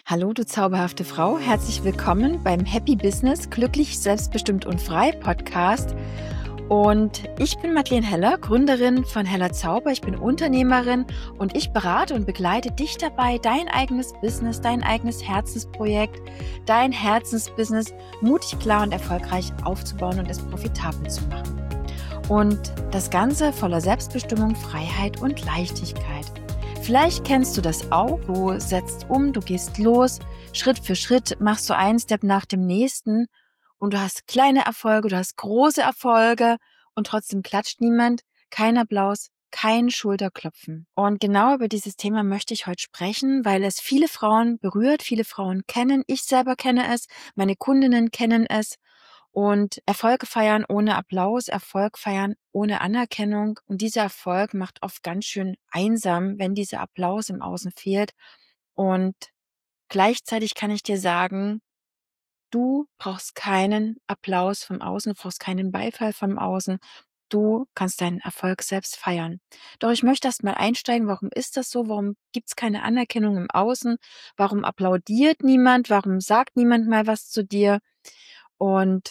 Hallo, du zauberhafte Frau. Herzlich willkommen beim Happy Business, glücklich, selbstbestimmt und frei Podcast. Und ich bin Madeleine Heller, Gründerin von Heller Zauber. Ich bin Unternehmerin und ich berate und begleite dich dabei, dein eigenes Business, dein eigenes Herzensprojekt, dein Herzensbusiness mutig, klar und erfolgreich aufzubauen und es profitabel zu machen. Und das Ganze voller Selbstbestimmung, Freiheit und Leichtigkeit. Vielleicht kennst du das auch. Du setzt um, du gehst los, Schritt für Schritt machst du einen Step nach dem nächsten und du hast kleine Erfolge, du hast große Erfolge und trotzdem klatscht niemand, kein Applaus, kein Schulterklopfen. Und genau über dieses Thema möchte ich heute sprechen, weil es viele Frauen berührt, viele Frauen kennen, ich selber kenne es, meine Kundinnen kennen es. Und Erfolge feiern ohne Applaus, Erfolg feiern ohne Anerkennung. Und dieser Erfolg macht oft ganz schön einsam, wenn dieser Applaus im Außen fehlt. Und gleichzeitig kann ich dir sagen, du brauchst keinen Applaus vom Außen, du brauchst keinen Beifall vom Außen. Du kannst deinen Erfolg selbst feiern. Doch ich möchte erst mal einsteigen, warum ist das so? Warum gibt es keine Anerkennung im Außen? Warum applaudiert niemand? Warum sagt niemand mal was zu dir? Und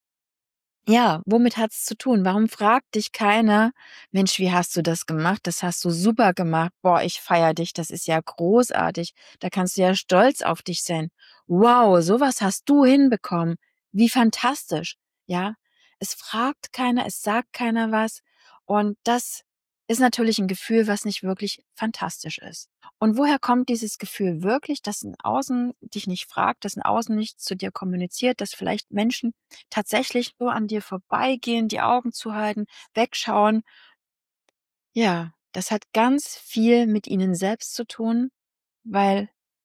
ja, womit hat's zu tun? Warum fragt dich keiner: „Mensch, wie hast du das gemacht? Das hast du super gemacht. Boah, ich feiere dich. Das ist ja großartig. Da kannst du ja stolz auf dich sein. Wow, sowas hast du hinbekommen. Wie fantastisch." Ja? Es fragt keiner, es sagt keiner was und das ist natürlich ein Gefühl, was nicht wirklich fantastisch ist. Und woher kommt dieses Gefühl wirklich, dass ein Außen dich nicht fragt, dass ein Außen nichts zu dir kommuniziert, dass vielleicht Menschen tatsächlich nur an dir vorbeigehen, die Augen zuhalten, wegschauen. Ja, das hat ganz viel mit ihnen selbst zu tun, weil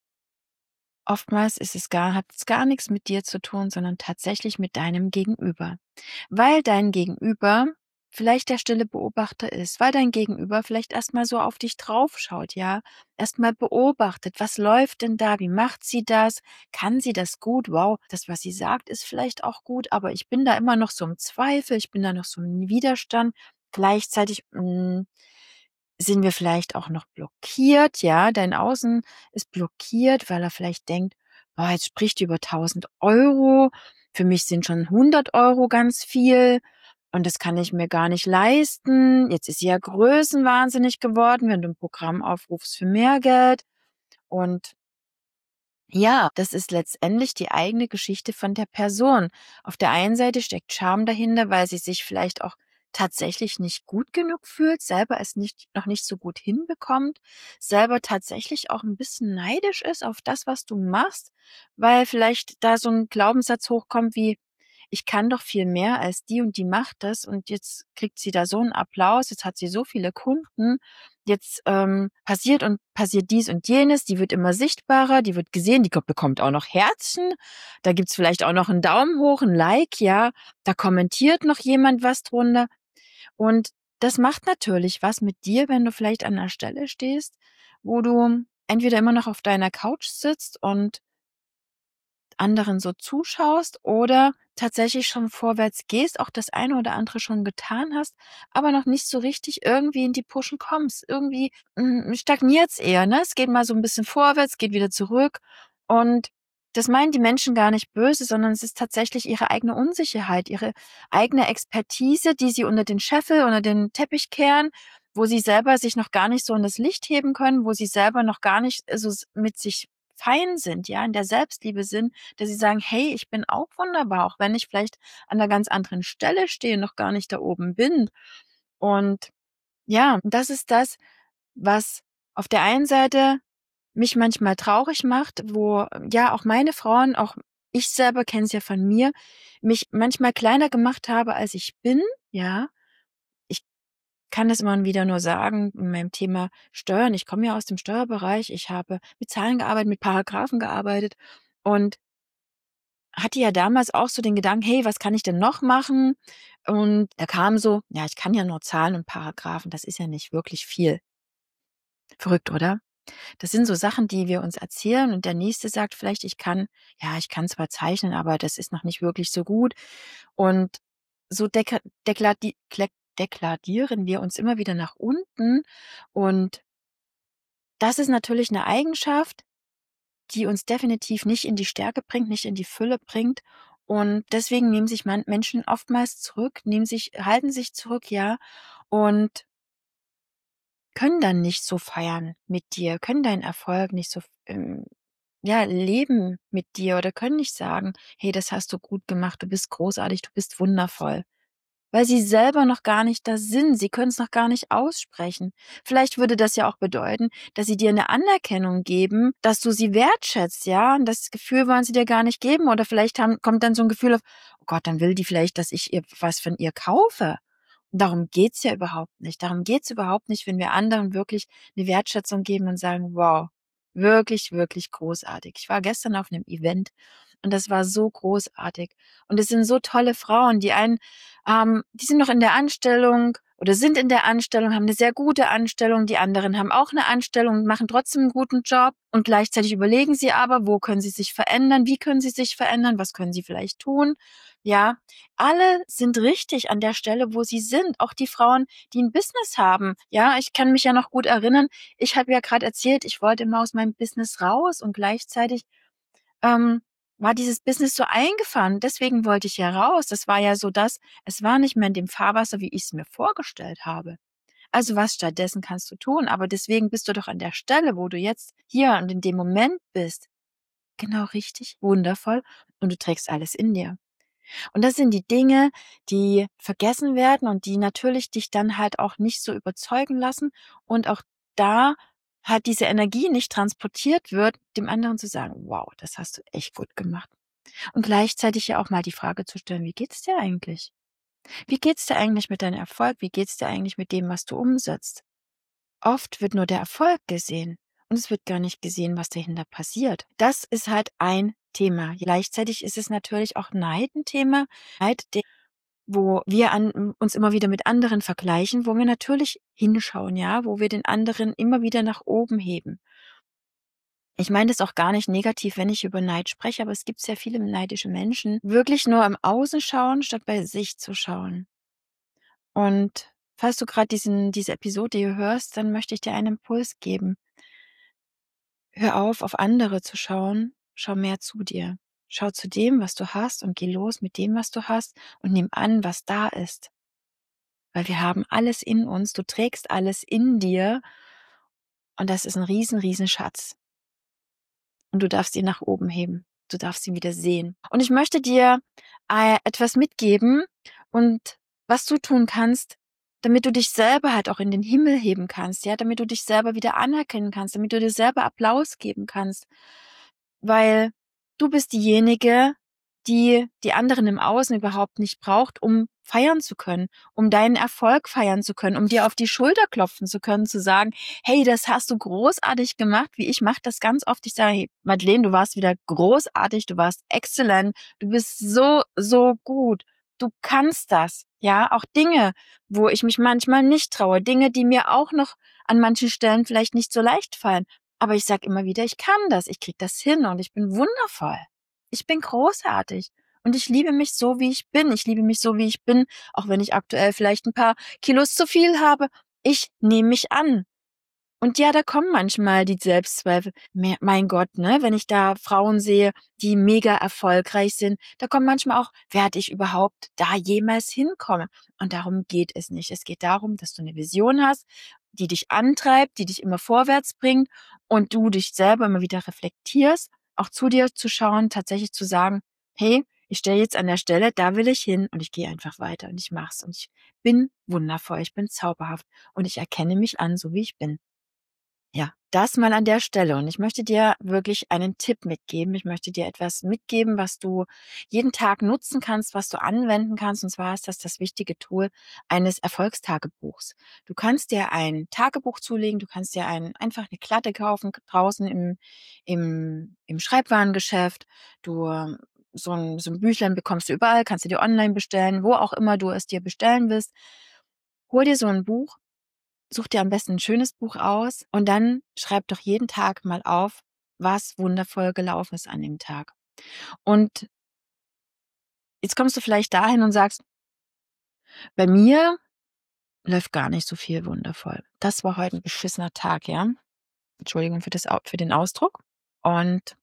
oftmals hat es gar nichts mit dir zu tun, sondern tatsächlich mit deinem Gegenüber. Weil dein Gegenüber vielleicht der stille Beobachter ist, weil dein Gegenüber vielleicht erstmal so auf dich draufschaut, ja, erstmal beobachtet, was läuft denn da, wie macht sie das, kann sie das gut, wow, das, was sie sagt, ist vielleicht auch gut, aber ich bin da immer noch so im Zweifel, ich bin da noch so im Widerstand, gleichzeitig sind wir vielleicht auch noch blockiert, ja? Dein Außen ist blockiert, weil er vielleicht denkt: „Boah, jetzt spricht die über 1.000 €. Für mich sind schon 100 € ganz viel und das kann ich mir gar nicht leisten. Jetzt ist sie ja größenwahnsinnig geworden, wenn du 'n Programm aufrufst für mehr Geld." Und ja, das ist letztendlich die eigene Geschichte von der Person. Auf der einen Seite steckt Scham dahinter, weil sie sich vielleicht auch tatsächlich nicht gut genug fühlt, selber es noch nicht so gut hinbekommt, selber tatsächlich auch ein bisschen neidisch ist auf das, was du machst, weil vielleicht da so ein Glaubenssatz hochkommt wie: „Ich kann doch viel mehr als die und die macht das und jetzt kriegt sie da so einen Applaus, jetzt hat sie so viele Kunden, jetzt, passiert dies und jenes, die wird immer sichtbarer, die wird gesehen, die bekommt auch noch Herzchen, da gibt's vielleicht auch noch 'n Daumen hoch, 'n Like, ja, da kommentiert noch jemand was drunter." Und das macht natürlich was mit dir, wenn du vielleicht an 'ner Stelle stehst, wo du entweder immer noch auf deiner Couch sitzt und anderen so zuschaust oder tatsächlich schon vorwärts gehst, auch das eine oder andere schon getan hast, aber noch nicht so richtig irgendwie in die Pushen kommst. Irgendwie, stagniert's eher, ne? Es geht mal so 'n bisschen vorwärts, geht wieder zurück und das meinen die Menschen gar nicht böse, sondern es ist tatsächlich ihre eigene Unsicherheit, ihre eigene Expertise, die sie unter den Scheffel, unter den Teppich kehren, wo sie selber sich noch gar nicht so in das Licht heben können, wo sie selber noch gar nicht so mit sich fein sind, ja, in der Selbstliebe sind, dass sie sagen: „Hey, ich bin auch wunderbar, auch wenn ich vielleicht an 'ner ganz anderen Stelle stehe, noch gar nicht da oben bin." Und ja, das ist das, was auf der einen Seite mich manchmal traurig macht, wo, ja, auch meine Frauen, auch ich selber kenne es ja von mir, mich manchmal kleiner gemacht habe, als ich bin, ja. Ich kann das immer wieder nur sagen in meinem Thema Steuern. Ich komme ja aus dem Steuerbereich. Ich habe mit Zahlen gearbeitet, mit Paragraphen gearbeitet und hatte ja damals auch so den Gedanken: „Hey, was kann ich denn noch machen?" Und da kam so: „Ja, ich kann ja nur Zahlen und Paragraphen, das ist ja nicht wirklich viel." Verrückt, oder? Das sind so Sachen, die wir uns erzählen und der Nächste sagt vielleicht: ich kann zwar zeichnen, aber das ist noch nicht wirklich so gut." Und so dekladieren wir uns immer wieder nach unten und das ist natürlich 'ne Eigenschaft, die uns definitiv nicht in die Stärke bringt, nicht in die Fülle bringt. Und deswegen nehmen sich Menschen oftmals zurück, halten sich zurück, ja, und können dann nicht so feiern mit dir, können deinen Erfolg nicht so, leben mit dir oder können nicht sagen, hey, das hast du gut gemacht, du bist großartig, du bist wundervoll. Weil sie selber noch gar nicht da sind. Sie können es noch gar nicht aussprechen. Vielleicht würde das ja auch bedeuten, dass sie dir eine Anerkennung geben, dass du sie wertschätzt, ja? Und das Gefühl wollen sie dir gar nicht geben. Oder vielleicht kommt dann so ein Gefühl auf, oh Gott, dann will die vielleicht, dass ich ihr was von ihr kaufe. Und darum geht's ja überhaupt nicht. Darum geht's überhaupt nicht, wenn wir anderen wirklich eine Wertschätzung geben und sagen, wow, wirklich, wirklich großartig. Ich war gestern auf einem Event und das war so großartig. Und es sind so tolle Frauen, die sind noch in der Anstellung oder sind in der Anstellung, haben eine sehr gute Anstellung. Die anderen haben auch eine Anstellung und machen trotzdem einen guten Job. Und gleichzeitig überlegen sie aber, wo können sie sich verändern? Wie können sie sich verändern? Was können sie vielleicht tun? Ja, alle sind richtig an der Stelle, wo sie sind. Auch die Frauen, die ein Business haben. Ja, ich kann mich ja noch gut erinnern. Ich habe ja gerade erzählt, ich wollte immer aus meinem Business raus und gleichzeitig war dieses Business so eingefahren. Deswegen wollte ich ja raus. Das war ja so es war nicht mehr in dem Fahrwasser, wie ich es mir vorgestellt habe. Also was stattdessen kannst du tun? Aber deswegen bist du doch an der Stelle, wo du jetzt hier und in dem Moment bist. Genau richtig, wundervoll. Und du trägst alles in dir. Und das sind die Dinge, die vergessen werden und die natürlich dich dann halt auch nicht so überzeugen lassen und auch da halt diese Energie nicht transportiert wird, dem anderen zu sagen, wow, das hast du echt gut gemacht. Und gleichzeitig ja auch mal die Frage zu stellen, wie geht's dir eigentlich? Wie geht's dir eigentlich mit deinem Erfolg? Wie geht's dir eigentlich mit dem, was du umsetzt? Oft wird nur der Erfolg gesehen und es wird gar nicht gesehen, was dahinter passiert. Das ist halt ein Thema. Gleichzeitig ist es natürlich auch Neid ein Thema. Neid, wo wir uns immer wieder mit anderen vergleichen, wo wir natürlich hinschauen, ja, wo wir den anderen immer wieder nach oben heben. Ich meine das auch gar nicht negativ, wenn ich über Neid spreche, aber es gibt sehr viele neidische Menschen, wirklich nur im Außen schauen, statt bei sich zu schauen. Und falls du gerade diese Episode hier hörst, dann möchte ich dir einen Impuls geben. Hör auf andere zu schauen, schau mehr zu dir. Schau zu dem, was du hast und geh los mit dem, was du hast und nimm an, was da ist. Weil wir haben alles in uns, du trägst alles in dir und das ist ein riesen Schatz. Und du darfst ihn nach oben heben. Du darfst ihn wieder sehen. Und ich möchte dir etwas mitgeben und was du tun kannst, damit du dich selber halt auch in den Himmel heben kannst, ja, damit du dich selber wieder anerkennen kannst, damit du dir selber Applaus geben kannst. Weil du bist diejenige, die die anderen im Außen überhaupt nicht braucht, um feiern zu können, um deinen Erfolg feiern zu können, um dir auf die Schulter klopfen zu können, zu sagen, hey, das hast du großartig gemacht, wie ich mache das ganz oft. Ich sage, hey, Madeleine, du warst wieder großartig, du warst exzellent, du bist so gut, du kannst das. Ja, auch Dinge, wo ich mich manchmal nicht traue, Dinge, die mir auch noch an manchen Stellen vielleicht nicht so leicht fallen. Aber ich sage immer wieder, ich kann das, ich krieg das hin und ich bin wundervoll. Ich bin großartig. Und ich liebe mich so, wie ich bin. Ich liebe mich so, wie ich bin, auch wenn ich aktuell vielleicht ein paar Kilos zu viel habe. Ich nehme mich an. Und ja, da kommen manchmal die Selbstzweifel. Mein Gott, ne, wenn ich da Frauen sehe, die mega erfolgreich sind, da kommen manchmal auch, werde ich überhaupt da jemals hinkommen? Und darum geht es nicht. Es geht darum, dass du eine Vision hast, die dich antreibt, die dich immer vorwärts bringt und du dich selber immer wieder reflektierst, auch zu dir zu schauen, tatsächlich zu sagen, hey, ich stehe jetzt an der Stelle, da will ich hin und ich gehe einfach weiter und ich mach's und ich bin wundervoll, ich bin zauberhaft und ich erkenne mich an, so wie ich bin. Ja, das mal an der Stelle. Und ich möchte dir wirklich einen Tipp mitgeben. Ich möchte dir etwas mitgeben, was du jeden Tag nutzen kannst, was du anwenden kannst. Und zwar ist das wichtige Tool eines Erfolgstagebuchs. Du kannst dir ein Tagebuch zulegen. Du kannst dir einfach eine Klatte kaufen draußen im Schreibwarengeschäft. So ein Büchlein bekommst du überall, kannst du dir online bestellen, wo auch immer du es dir bestellen willst. Hol dir so ein Buch. Such dir am besten ein schönes Buch aus und dann schreib doch jeden Tag mal auf, was wundervoll gelaufen ist an dem Tag. Und jetzt kommst du vielleicht dahin und sagst, bei mir läuft gar nicht so viel wundervoll. Das war heute ein beschissener Tag, ja? Entschuldigung für den Ausdruck. Und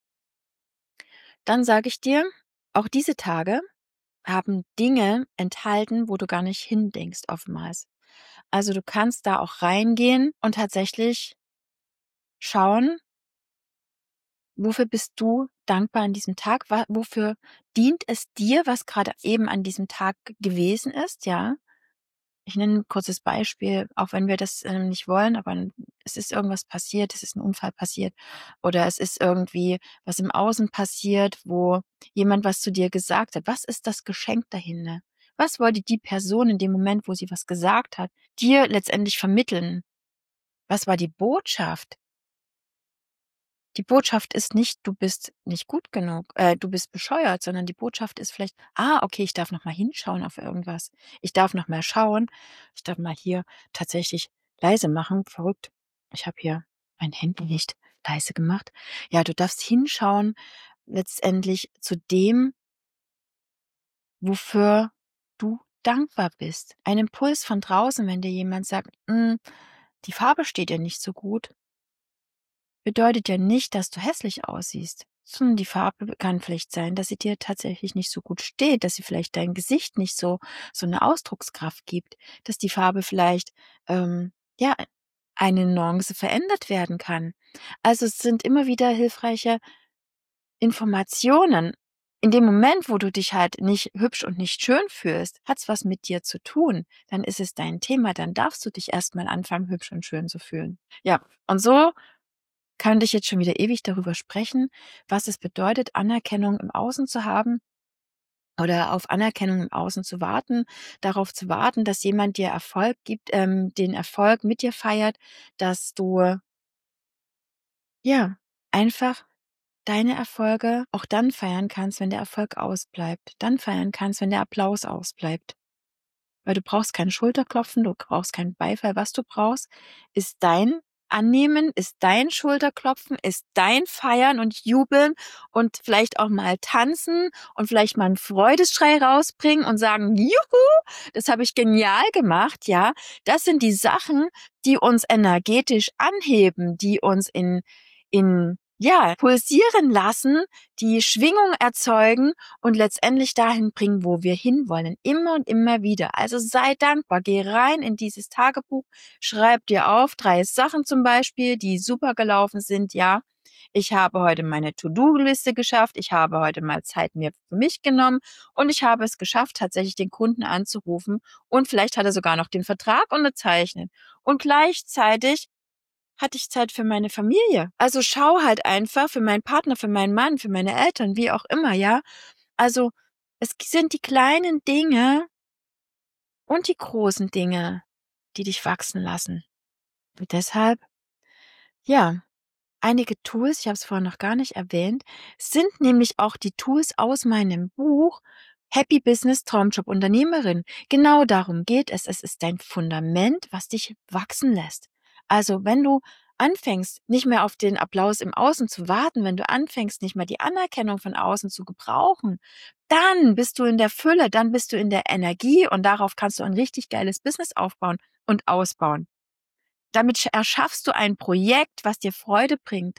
dann sage ich dir, auch diese Tage haben Dinge enthalten, wo du gar nicht hindenkst oftmals. Also du kannst da auch reingehen und tatsächlich schauen, wofür bist du dankbar an diesem Tag? Wofür dient es dir, was gerade eben an diesem Tag gewesen ist, ja? Ich nenne ein kurzes Beispiel, auch wenn wir das nicht wollen, aber es ist irgendwas passiert, es ist ein Unfall passiert oder es ist irgendwie was im Außen passiert, wo jemand was zu dir gesagt hat. Was ist das Geschenk dahinter? Was wollte die Person in dem Moment, wo sie was gesagt hat, dir letztendlich vermitteln? Was war die Botschaft? Die Botschaft ist nicht, du bist nicht gut genug, du bist bescheuert, sondern die Botschaft ist vielleicht, okay, ich darf noch mal hinschauen auf irgendwas. Ich darf noch mal schauen. Ich darf mal hier tatsächlich leise machen. Verrückt. Ich habe hier mein Handy nicht leise gemacht. Ja, du darfst hinschauen letztendlich zu dem, wofür du dankbar bist. Ein Impuls von draußen, wenn dir jemand sagt, die Farbe steht dir nicht so gut, bedeutet ja nicht, dass du hässlich aussiehst, sondern die Farbe kann vielleicht sein, dass sie dir tatsächlich nicht so gut steht, dass sie vielleicht dein Gesicht nicht so eine Ausdruckskraft gibt, dass die Farbe vielleicht, ja, eine Nuance verändert werden kann. Also es sind immer wieder hilfreiche Informationen. In dem Moment, wo du dich halt nicht hübsch und nicht schön fühlst, hat's was mit dir zu tun. Dann ist es dein Thema, dann darfst du dich erstmal anfangen, hübsch und schön zu fühlen. Ja, und so könnte ich jetzt schon wieder ewig darüber sprechen, was es bedeutet, Anerkennung im Außen zu haben oder auf Anerkennung im Außen zu warten, darauf zu warten, dass jemand dir Erfolg gibt, den Erfolg mit dir feiert, dass du, ja, einfach deine Erfolge auch dann feiern kannst, wenn der Erfolg ausbleibt, dann feiern kannst, wenn der Applaus ausbleibt. Weil du brauchst kein Schulterklopfen, du brauchst keinen Beifall. Was du brauchst, ist dein Annehmen, ist dein Schulterklopfen, ist dein Feiern und Jubeln und vielleicht auch mal tanzen und vielleicht mal einen Freudeschrei rausbringen und sagen, juhu, das habe ich genial gemacht, ja. Das sind die Sachen, die uns energetisch anheben, die uns ja, pulsieren lassen, die Schwingung erzeugen und letztendlich dahin bringen, wo wir hinwollen. Immer und immer wieder. Also sei dankbar. Geh rein in dieses Tagebuch. Schreib dir auf 3 Sachen zum Beispiel, die super gelaufen sind. Ja, ich habe heute meine To-Do-Liste geschafft. Ich habe heute mal Zeit mir für mich genommen und ich habe es geschafft, tatsächlich den Kunden anzurufen und vielleicht hat er sogar noch den Vertrag unterzeichnet. Und gleichzeitig hatte ich Zeit für meine Familie. Also schau halt einfach für meinen Partner, für meinen Mann, für meine Eltern, wie auch immer, ja. Also es sind die kleinen Dinge und die großen Dinge, die dich wachsen lassen. Und deshalb, ja, einige Tools, ich habe es vorhin noch gar nicht erwähnt, sind nämlich auch die Tools aus meinem Buch Happy Business Traumjob Unternehmerin. Genau darum geht es. Es ist dein Fundament, was dich wachsen lässt. Also wenn du anfängst, nicht mehr auf den Applaus im Außen zu warten, wenn du anfängst, nicht mehr die Anerkennung von außen zu gebrauchen, dann bist du in der Fülle, dann bist du in der Energie und darauf kannst du ein richtig geiles Business aufbauen und ausbauen. Damit erschaffst du ein Projekt, was dir Freude bringt.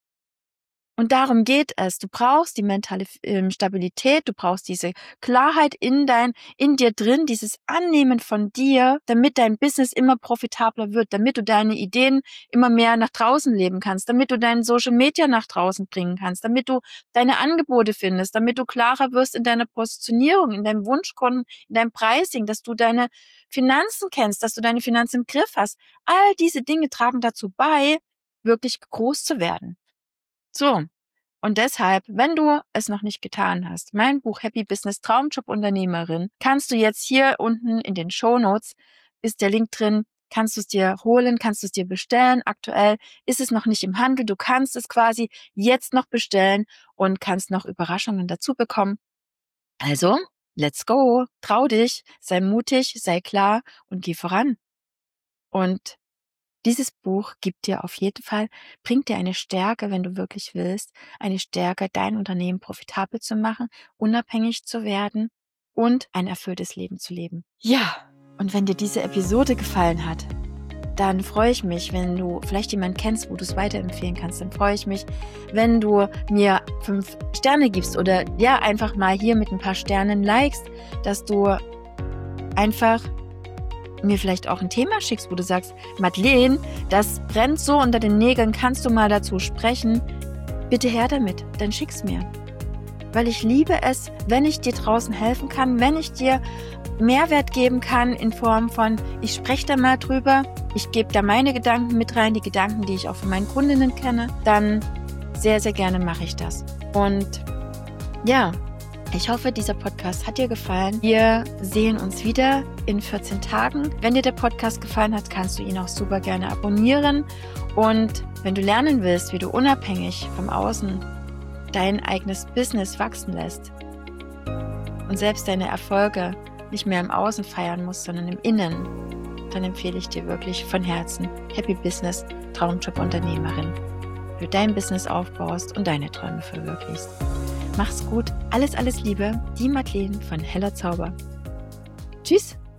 Und darum geht es. Du brauchst die mentale Stabilität, du brauchst diese Klarheit in dir drin, dieses Annehmen von dir, damit dein Business immer profitabler wird, damit du deine Ideen immer mehr nach draußen leben kannst, damit du dein Social Media nach draußen bringen kannst, damit du deine Angebote findest, damit du klarer wirst in deiner Positionierung, in deinem Wunschkunden, in deinem Pricing, dass du deine Finanzen kennst, dass du deine Finanzen im Griff hast. All diese Dinge tragen dazu bei, wirklich groß zu werden. So, und deshalb, wenn du es noch nicht getan hast, mein Buch Happy Business Traumjob Unternehmerin, kannst du jetzt hier unten in den Shownotes, ist der Link drin, kannst du es dir holen, kannst du es dir bestellen. Aktuell ist es noch nicht im Handel, du kannst es quasi jetzt noch bestellen und kannst noch Überraschungen dazu bekommen. Also, let's go, trau dich, sei mutig, sei klar und geh voran. Und dieses Buch gibt dir auf jeden Fall, bringt dir eine Stärke, wenn du wirklich willst, eine Stärke, dein Unternehmen profitabel zu machen, unabhängig zu werden und ein erfülltes Leben zu leben. Ja, und wenn dir diese Episode gefallen hat, dann freue ich mich, wenn du vielleicht jemanden kennst, wo du es weiterempfehlen kannst. Dann freue ich mich, wenn du mir 5 Sterne gibst oder ja, einfach mal hier mit ein paar Sternen likest, dass du einfach mir vielleicht auch ein Thema schickst, wo du sagst, Madeleine, das brennt so unter den Nägeln, kannst du mal dazu sprechen? Bitte her damit, dann schick's mir. Weil ich liebe es, wenn ich dir draußen helfen kann, wenn ich dir Mehrwert geben kann in Form von, ich spreche da mal drüber, ich gebe da meine Gedanken mit rein, die Gedanken, die ich auch von meinen Kundinnen kenne, dann sehr, sehr gerne mache ich das. Und ja, ich hoffe, dieser Podcast hat dir gefallen. Wir sehen uns wieder in 14 Tagen. Wenn dir der Podcast gefallen hat, kannst du ihn auch super gerne abonnieren. Und wenn du lernen willst, wie du unabhängig vom Außen dein eigenes Business wachsen lässt und selbst deine Erfolge nicht mehr im Außen feiern musst, sondern im Innen, dann empfehle ich dir wirklich von Herzen Happy Business, Traumjob-Unternehmerin, wie du dein Business aufbaust und deine Träume verwirklichst. Mach's gut, alles Liebe, die Madeleine von Heller Zauber. Tschüss!